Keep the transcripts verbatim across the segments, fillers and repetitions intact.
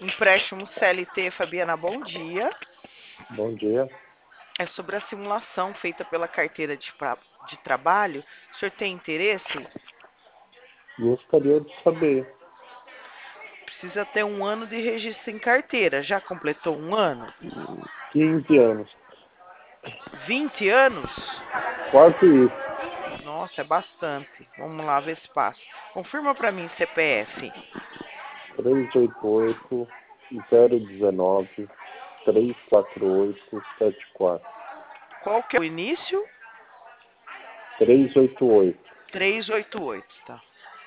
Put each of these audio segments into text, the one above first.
Empréstimo C L T, Fabiana, bom dia. Bom dia. É sobre a simulação feita pela carteira de, pra, de trabalho. O senhor tem interesse? Gostaria de saber. Precisa ter um ano de registro em carteira. Já completou um ano? quinze anos. vinte anos? Quase isso. Nossa, é bastante. Vamos lá ver se passa. Confirma para mim C P F. três oito oito, zero um nove, três quatro oito, sete quatro. Qual que é o início? três oito oito. trezentos e oitenta e oito, tá?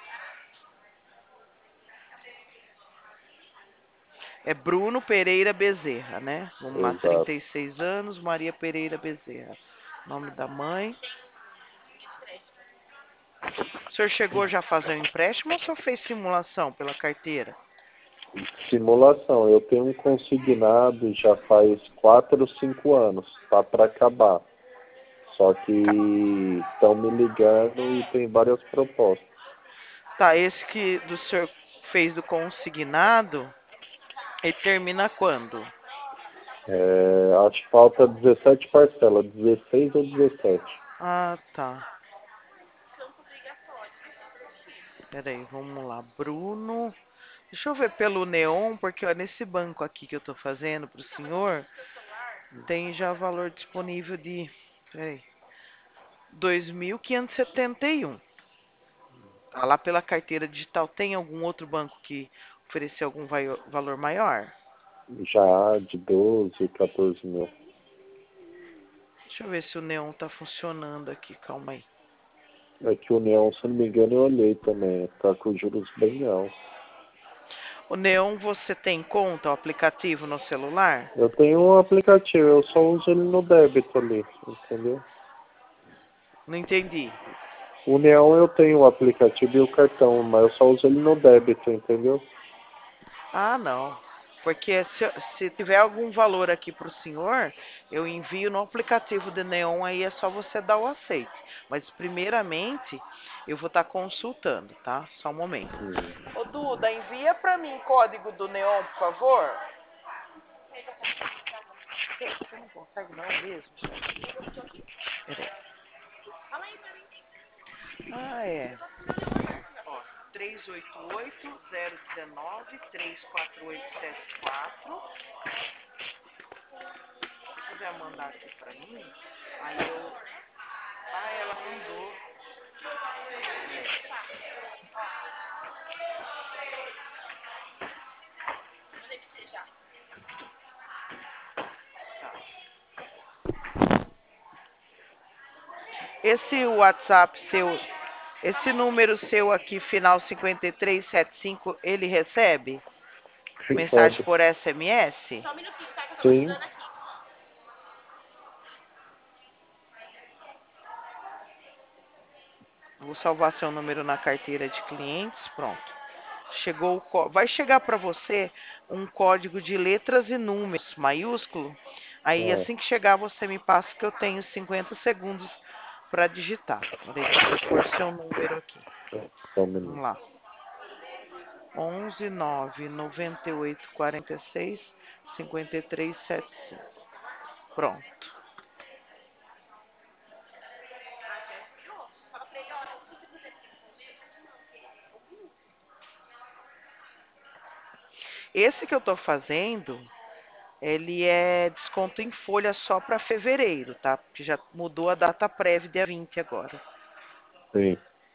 É Bruno Pereira Bezerra, né? Vamos lá, Exato. trinta e seis anos, Maria Pereira Bezerra. Nome da mãe. O senhor chegou já a fazer um empréstimo ou só fez simulação pela carteira? Simulação. Eu tenho um consignado já faz quatro ou cinco anos. Tá para acabar. Só que estão me ligando e tem várias propostas. Tá, esse que do senhor fez do consignado, ele termina quando? É, acho que falta dezessete parcelas. dezesseis ou dezessete. Ah, tá. Peraí, vamos lá. Bruno. Deixa eu ver pelo Neon, porque ó, nesse banco aqui que eu tô fazendo pro senhor, tem já valor disponível de, peraí, dois mil quinhentos e setenta e um. Tá lá pela carteira digital. Tem algum outro banco que ofereceu algum vai- valor maior? Já de doze, quatorze mil. Deixa eu ver se o Neon tá funcionando aqui. Calma aí. É que o Neon, se não me engano, eu olhei também. Tá com juros bem altos. O Neon, você tem conta, o aplicativo no celular? Eu tenho um aplicativo, eu só uso ele no débito ali, entendeu? Não entendi. O Neon eu tenho o aplicativo e o cartão, mas eu só uso ele no débito, entendeu? Ah, não. Porque se, se tiver algum valor aqui para o senhor, eu envio no aplicativo de Neon, aí é só você dar o aceite. Mas primeiramente, eu vou estar consultando, tá? Só um momento. Hum. Ô Duda, envia para mim código do Neon, por favor. Você não consegue não mesmo? Peraí. Ah, é. Ó, três oito oito, zero um nove, três quatro oito sete quatro. Se quiser mandar aqui pra mim, aí eu. Ah, ela mandou. Tá. Esse WhatsApp seu, esse número seu aqui, final cinquenta e três setenta e cinco, ele recebe mensagem Recebe. por S M S? Sim. Vou salvar seu número na carteira de clientes, pronto. Chegou o có- vai chegar para você um código de letras e números maiúsculo. Aí Ah, assim que chegar você me passa que eu tenho cinquenta segundos para digitar. Peraí, deixa eu pôr seu número aqui. só um Vamos minuto. lá. onze nove noventa e oito quarenta e seis cinquenta e três setenta e cinco. Pronto. Esse que eu estou fazendo, ele é desconto em folha só para fevereiro, tá? Porque já mudou a data prévia dia vinte agora. Sim.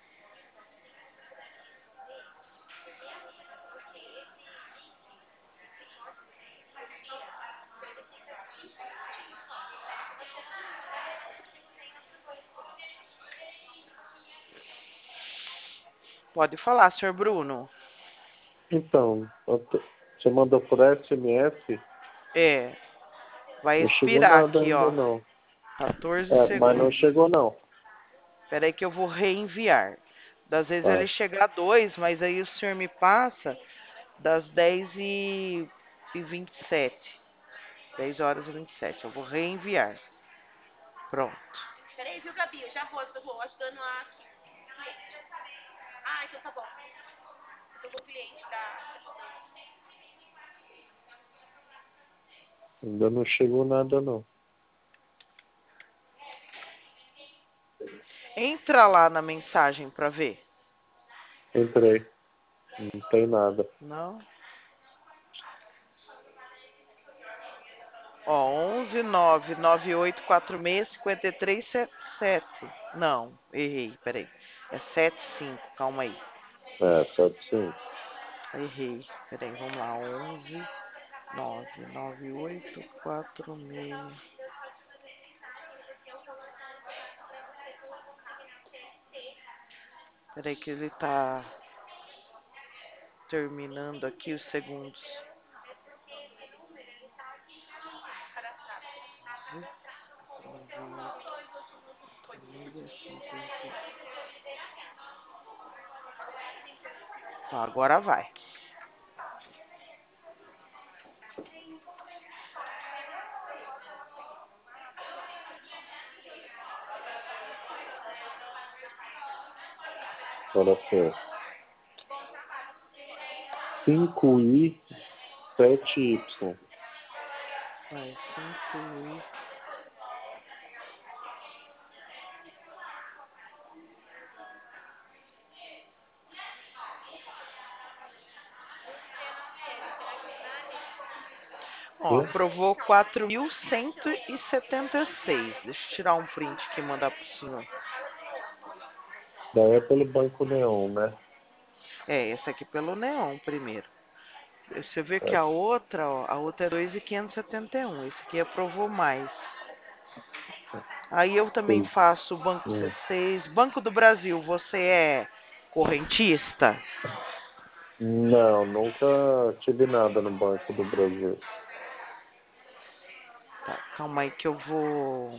Pode falar, senhor Bruno. Então, eu te- você mandou por S M S? É, vai Não chegou expirar nada aqui, ainda ó. não. quatorze É, mas não segundos. chegou não. Espera aí que eu vou reenviar. Das vezes Tá. ele chega a dois, mas aí o senhor me passa das dez e vinte e sete. dez horas e vinte e sete. Eu vou reenviar. Pronto. Peraí, viu, Gabi? Eu já vou, eu vou ajudando a cliente. Ah, então tá bom. Eu tô com o cliente da. Ainda não chegou nada, não. Entra lá na mensagem pra ver. Entrei. Não tem nada. Não? Ó, onze nove nove oito quatro seis cinco três sete sete. Não, errei, peraí. É sete cinco, calma aí. É, sete sim. Errei, peraí, vamos lá. onze nove nove oito quatro seis. Peraí que ele tá terminando aqui os segundos. Ó, agora vai. Agora foi. cinco i sete y. Vai, cinco e... Ó, Hã? aprovou quatro mil cento e setenta e seis. Deixa eu tirar um print aqui e mandar pro senhor. Daí é pelo Banco Neon, né? É, esse aqui pelo Neon primeiro. Você vê que É. a outra, ó, a outra é dois mil quinhentos e setenta e um. Esse aqui aprovou mais. Aí eu também Sim. faço Banco Hum. C seis. Banco do Brasil, você é correntista? Não, nunca tive nada no Banco do Brasil. Tá, calma aí que eu vou...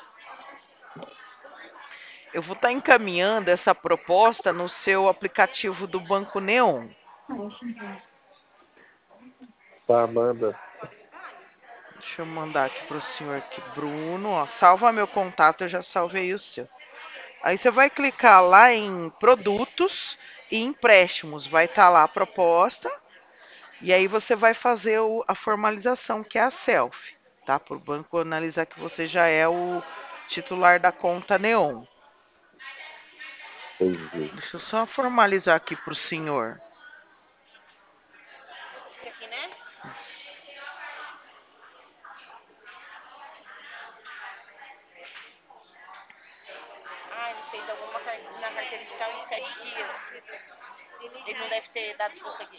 Eu vou estar encaminhando essa proposta no seu aplicativo do Banco Neon. Tá, manda. Deixa eu mandar aqui pro senhor aqui, Bruno. Ó, salva meu contato, eu já salvei o seu. Aí você vai clicar lá em produtos e empréstimos. Vai estar lá a proposta. E aí você vai fazer o, a formalização, que é a self. Tá? Para o banco analisar que você já é o titular da conta Neon. Entendi. Deixa eu só formalizar aqui pro senhor. Esse aqui, né? Ah, ele fez alguma car- na carteira de tal em sete dias. Ele não deve ter dado pra você aqui.